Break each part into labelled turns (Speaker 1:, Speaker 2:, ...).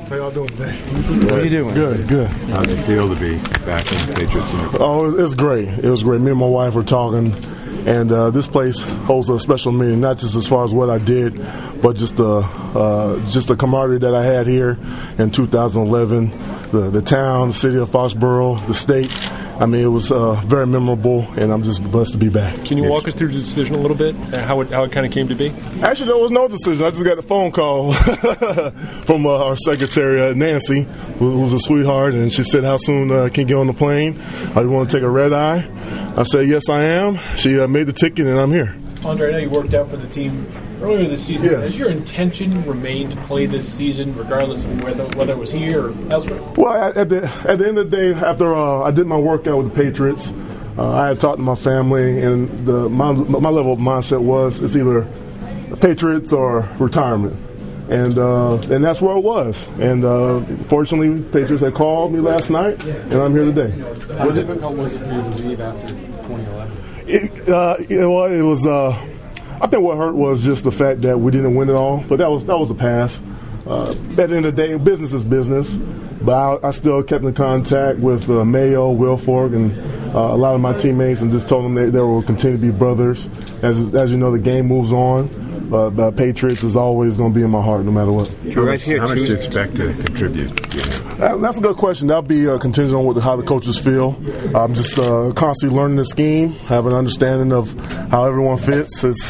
Speaker 1: How y'all doing today?
Speaker 2: How are you doing?
Speaker 1: Good.
Speaker 3: How's it feel to be back in the Patriots uniform?
Speaker 1: Oh, it's great. It was great. Me and my wife were talking, and this place holds a special meaning, not just as far as what I did, but just the camaraderie that I had here in 2011, the town, the city of Foxborough, the state. I mean, it was very memorable, and I'm just blessed to be back.
Speaker 4: Can you walk us through the decision a little bit, how it kind of came to be?
Speaker 1: Actually, there was no decision. I just got a phone call from our secretary, Nancy, who was a sweetheart, and she said, how soon can you get on the plane? You want to take a red eye? I said, yes, I am. She made the ticket, and I'm here.
Speaker 4: Andre, I know you worked out for the team earlier this season.
Speaker 1: Yeah.
Speaker 4: Has your intention remained to play this season, regardless of whether it was here or elsewhere?
Speaker 1: Well, at the end of the day, after I did my workout with the Patriots, I had talked to my family, and my level of mindset was it's either the Patriots or retirement. And that's where it was. And fortunately, Patriots had called me last night, and I'm here today.
Speaker 4: How difficult was it for you to leave after 2011?
Speaker 1: It was. I think what hurt was just the fact that we didn't win it all, but that was the past. At the end of the day, business is business. But I still kept in contact with Mayo, Wilfork, and a lot of my teammates, and just told them they will continue to be brothers. As you know, the game moves on. But Patriots is always going to be in my heart, no matter what.
Speaker 3: How much do you expect to contribute?
Speaker 1: That's a good question. That'll be contingent on how the coaches feel. I'm just constantly learning the scheme, have an understanding of how everyone fits. It's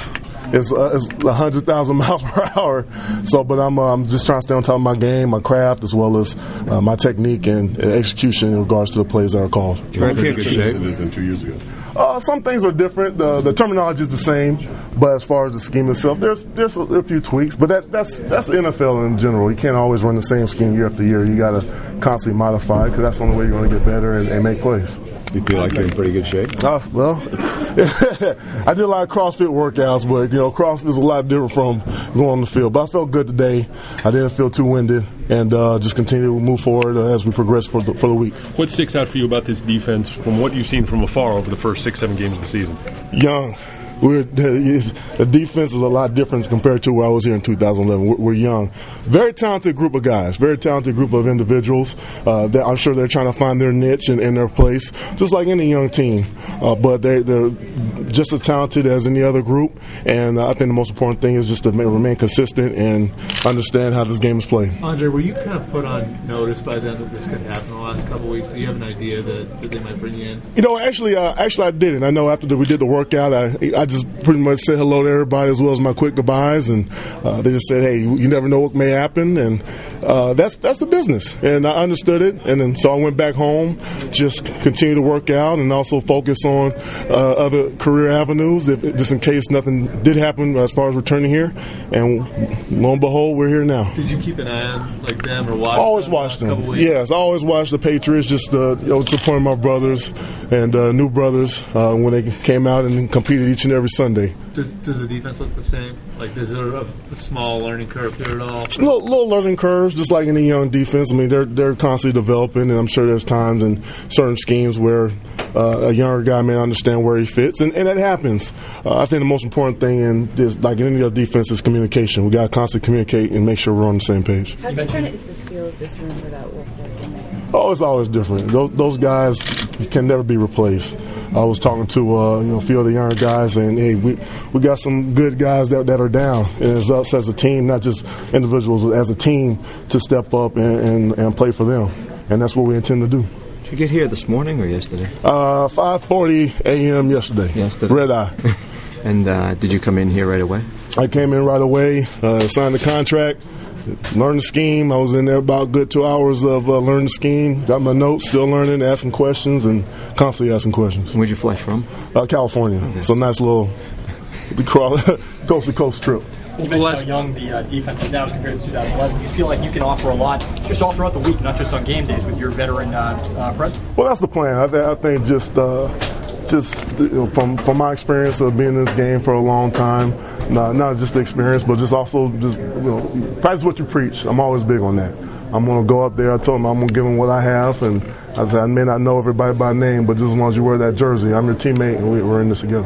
Speaker 1: 100,000 miles per hour. So, but I'm just trying to stay on top of my game, my craft, as well as my technique and execution in regards to the plays that are called.
Speaker 3: You're in pretty good shape than 2 years ago.
Speaker 1: Some things are different. The terminology is the same, but as far as the scheme itself, there's a few tweaks. But that's the NFL in general. You can't always run the same scheme year after year. You got to constantly modify because that's the only way you're going to get better and make plays.
Speaker 3: Do you feel like you're in pretty good shape?
Speaker 1: Well, I did a lot of CrossFit workouts, but CrossFit is a lot different from going on the field. But I felt good today. I didn't feel too winded, and just continue to move forward as we progress for the week.
Speaker 4: What sticks out for you about this defense from what you've seen from afar over the first 6-7 games of the season?
Speaker 1: Young. The defense is a lot different compared to where I was here in 2011. We're young. Very talented group of guys, very talented group of individuals. That I'm sure they're trying to find their niche and their place, just like any young team. But they're just as talented as any other group. And I think the most important thing is just to remain consistent and understand how this game is played.
Speaker 5: Andre, were you kind of put on notice by them that this could happen the last couple of weeks? Do you have an idea that they might bring you in?
Speaker 1: Actually, I didn't. I know after we did the workout, I just pretty much said hello to everybody as well as my quick goodbyes, and they just said, "Hey, you never know what may happen," and that's the business. And I understood it, and then so I went back home, just continue to work out, and also focus on other career avenues, just in case nothing did happen as far as returning here. And lo and behold, we're here now.
Speaker 5: Did you keep an eye on them or watch?
Speaker 1: Always watch them. Yes, I always watch the Patriots. Just supporting my brothers and new brothers when they came out and competed each and every Sunday.
Speaker 5: Does the defense look the same? Is there a small learning curve there at all?
Speaker 1: Little learning curves, just like any young defense. I mean, they're constantly developing, and I'm sure there's times in certain schemes where a younger guy may understand where he fits, and that happens. I think the most important thing in any other defense is communication. We got to constantly communicate and make sure we're on the same page.
Speaker 6: How different is the feel of this room without Wilfork in there?
Speaker 1: Oh, it's always different. Those guys can never be replaced. I was talking to a few of the younger guys, and hey, we got some good guys that are down, and it's us as a team, not just individuals, but as a team to step up and play for them, and that's what we intend to do.
Speaker 2: Did you get here this morning or yesterday?
Speaker 1: 5:40 a.m. yesterday. Red eye.
Speaker 2: And did you come in here right away?
Speaker 1: I came in right away, signed the contract, learned the scheme. I was in there about a good 2 hours of learning the scheme. Got my notes, still learning, asking questions, and constantly asking questions.
Speaker 2: Where'd you fly from?
Speaker 1: California. Okay. So nice little coast-to-coast trip.
Speaker 7: You mentioned how young the defense is now as compared to 2011. You feel like you can offer a lot just all throughout the week, not just on game days with your veteran presence?
Speaker 1: Well, that's the plan. I think just from my experience of being in this game for a long time, not just the experience, but just also practice what you preach. I'm always big on that. I'm going to go up there. I told them I'm going to give them what I have, and I may not know everybody by name, but just as long as you wear that jersey, I'm your teammate, and we're in this together.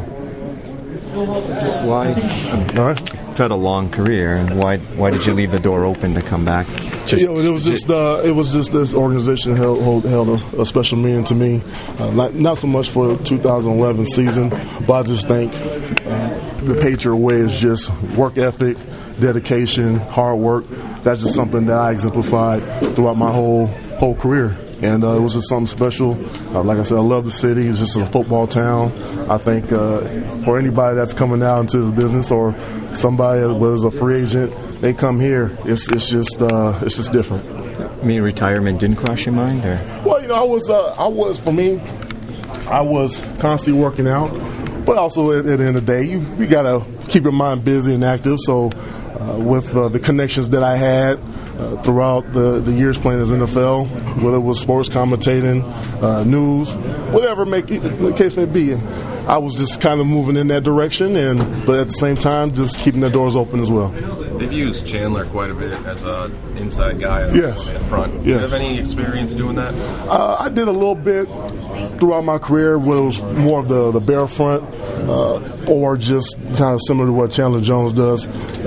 Speaker 2: Why? All right. You've had a long career, and why did you leave the door open to come back
Speaker 1: It was just this organization held a special meaning to me. Not so much for the 2011 season, but I just think the Patriot way is just work ethic, dedication, hard work. That's just something that I exemplified throughout my whole career. And it was just something special. Like I said, I love the city. It's just a football town. I think for anybody that's coming out into this business or somebody that was a free agent, they come here. It's just different.
Speaker 2: I mean, retirement didn't cross your mind, or?
Speaker 1: Well, I was constantly working out, but also at the end of the day, you gotta keep your mind busy and active. So with the connections that I had throughout the years playing as NFL, whether it was sports commentating, news, whatever the case may be, I was just kind of moving in that direction, but at the same time, just keeping the doors open as well.
Speaker 8: They've used Chandler quite a bit as an inside guy up front.
Speaker 1: Yes.
Speaker 8: Do you have any experience doing that?
Speaker 1: I did a little bit throughout my career when it was more of the bare front or just kind of similar to what Chandler Jones does.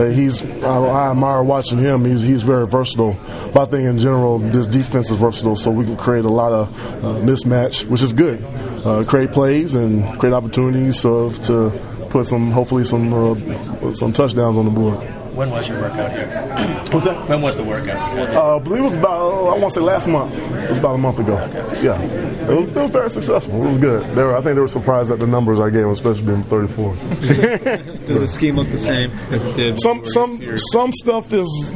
Speaker 1: I admire watching him. He's very versatile. But I think in general, this defense is versatile, so we can create a lot of mismatch, which is good. Create plays and create opportunities to put hopefully some touchdowns on the board.
Speaker 7: When was your workout here?
Speaker 1: What's that?
Speaker 7: When was the workout?
Speaker 1: I believe it was about, I want to say last month. It was about a month ago. Okay. Yeah. It was very successful. It was good. I think they were surprised at the numbers I gave them, especially being 34.
Speaker 5: Does the scheme look the same as it did?
Speaker 1: Some stuff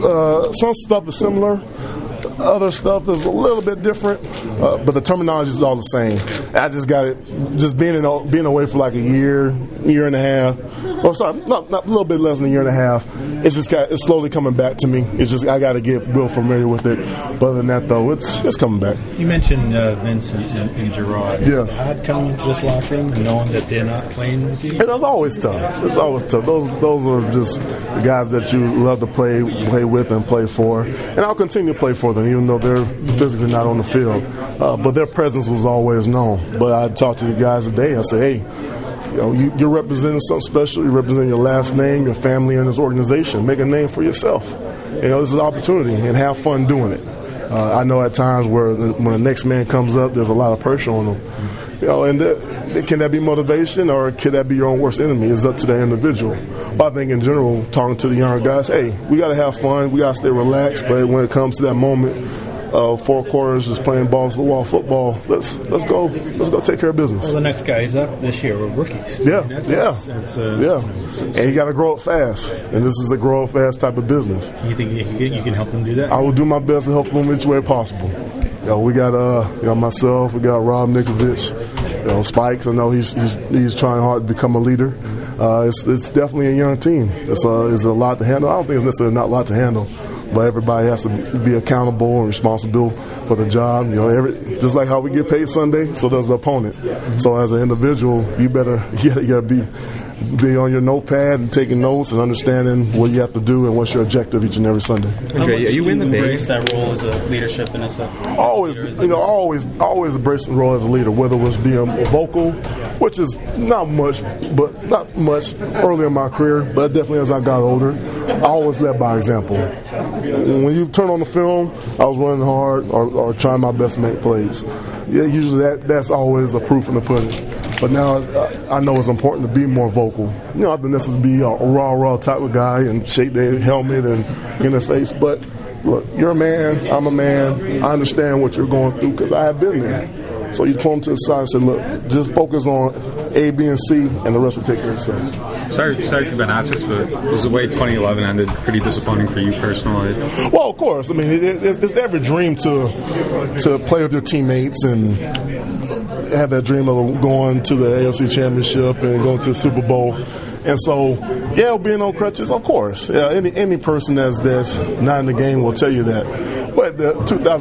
Speaker 1: is similar. Other stuff is a little bit different, but the terminology is all the same. I just got it. Just being away for like a year and a half. Or sorry, not a little bit less than a year and a half. It's slowly coming back to me. It's just I got to get real familiar with it. But other than that, though, it's coming back.
Speaker 9: You mentioned Vince and Gerard.
Speaker 1: Yes.
Speaker 9: Is it hard coming into this locker room and knowing that they're not playing with you?
Speaker 1: And that's always tough. It's always tough. Those are just the guys that you love to play with and play for. And I'll continue to play for them, even though they're physically not on the field. But their presence was always known. But I talked to the guys today. I said, hey, you're representing something special. You're representing your last name, your family, and this organization. Make a name for yourself. This is an opportunity, and have fun doing it. I know at times when the next man comes up, there's a lot of pressure on them. And can that be motivation, or could that be your own worst enemy? It's up to the individual. But I think in general, talking to the younger guys, hey, we got to have fun. We got to stay relaxed. But when it comes to that moment, 4 quarters just playing balls to the wall football, let's go take care of business.
Speaker 9: Well, the next guys up this year are rookies.
Speaker 1: Yeah.
Speaker 9: And
Speaker 1: you got to grow up fast, and this is a grow up fast type of business.
Speaker 9: You think you can help them do that?
Speaker 1: I will do my best to help them each way possible. We got myself, we got Rob Nikovich, Spikes. I know he's trying hard to become a leader. It's definitely a young team. It's a lot to handle. I don't think it's necessarily not a lot to handle, but everybody has to be accountable and responsible for the job. Just like how we get paid Sunday, so does the opponent. So as an individual, you gotta be on your notepad and taking notes and understanding what you have to do and what's your objective each and every Sunday.
Speaker 2: Andre, are you in the Bay?
Speaker 10: Embrace that role as a leadership and as a
Speaker 1: always embrace the role as a leader, whether it was being vocal, which is not much early in my career, but definitely as I got older, I always led by example. When you turn on the film, I was running hard or trying my best to make plays. Yeah, usually that's always a proof in the pudding. But now I know it's important to be more vocal. You don't have to necessarily be a raw type of guy and shake their helmet and in their face. But look, you're a man, I'm a man. I understand what you're going through because I have been there. So you pull them to the side and say, look, just focus on A, B, and C, and the rest will take care of itself.
Speaker 11: Sorry for being asked this, but was the way 2011 ended pretty disappointing for you personally?
Speaker 1: Well, of course. I mean, it's every dream to play with your teammates and have that dream of going to the AFC Championship and going to the Super Bowl. And so, being on crutches, of course. Yeah, any person that's not in the game will tell you that. But the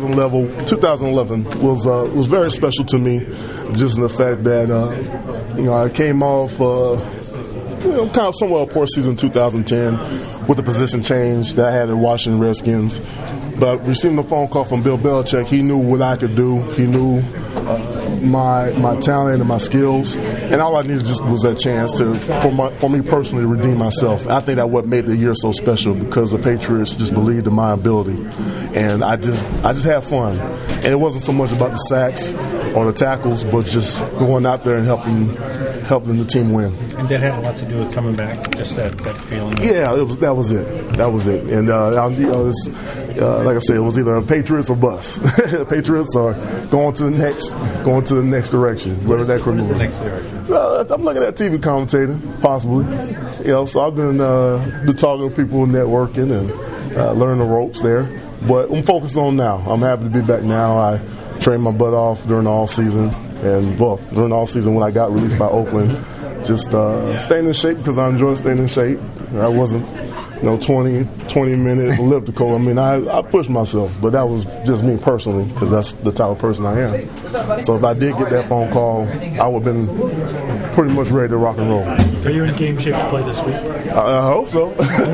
Speaker 1: 2011 was very special to me, just in the fact that I came off kind of somewhat a poor season in 2010 with the position change that I had at Washington Redskins. But receiving a phone call from Bill Belichick, he knew what I could do. He knew my talent and my skills, and all I needed just was that chance for me personally to redeem myself. I think that's what made the year so special, because the Patriots just believed in my ability, and I just had fun. And it wasn't so much about the sacks or the tackles, but just going out there and helping the team win.
Speaker 9: And that had a lot to do with coming back, just that feeling.
Speaker 1: Yeah, that was it. And like I said, it was either Patriots or bust. Patriots are going to the next direction, whatever that could be.
Speaker 9: What is the next direction?
Speaker 1: I'm looking at TV commentating, possibly. So I've been talking to people, networking, and learning the ropes there. But I'm focused on now. I'm happy to be back now. I trained my butt off during the off season, and during the off season when I got released by Oakland, just staying in shape because I enjoy staying in shape. I wasn't 20-minute elliptical. I mean, I pushed myself, but that was just me personally, because that's the type of person I am. So if I did get that phone call, I would have been pretty much ready to rock and roll.
Speaker 12: Are you in game shape to play this week?
Speaker 1: I hope so.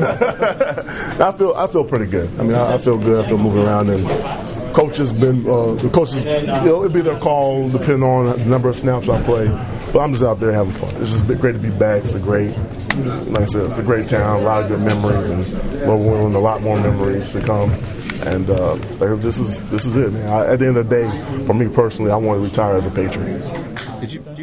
Speaker 1: I feel pretty good. I mean, I feel good. I feel moving around, and the coaches, it'd be their call depending on the number of snaps I play. But I'm just out there having fun. It's just great to be back. It's like I said, it's a great town, a lot of good memories, and we're winning a lot more memories to come. And this is it, man. At the end of the day, for me personally, I want to retire as a Patriot.
Speaker 11: Did you